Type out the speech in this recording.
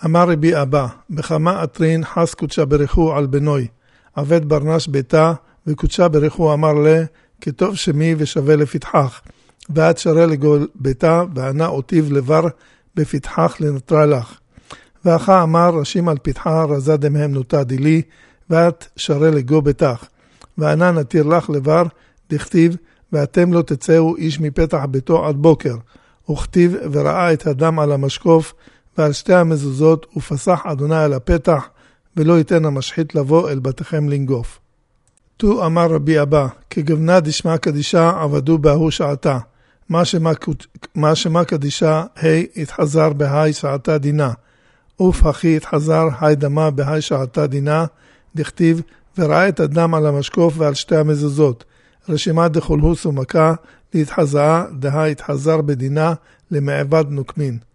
אמר רבי אבא, בכמה אטרין חס קודשה ברכו על בנוי, עבד ברנש ביתה, וקודשה ברכו אמר לה, כתוב שמי ושווה לפתחך, ואת שרה לגול ביתה, וענה אותיב לבר בפתחך לנטרה לך. ואחה אמר, רשים על פתחה רזה דמהם נוטה דילי, ואת שרה לגו ביתך. וענה נתיר לך לבר, דכתיב, ואתם לא תצאו איש מפתח ביתו עד בוקר. וכתיב וראה את הדם על המשקוף, ועל שתי המזוזות, ופסח אדוני על הפתח, ולא ייתן המשחית לבוא אל בתיכם לנגוף. תו אמר רבי אבא, כגבנה דשמה קדישה עבדו בהוא שעתה. מה שמה קדישה, התחזר בהי שעתה דינה. ופחי התחזר, דמה בהי שעתה דינה, דכתיב, וראה את הדם על המשקוף ועל שתי המזוזות. רשימה דחולהוס ומכה, להתחזאה, התחזר בדינה, למעבד נוקמין.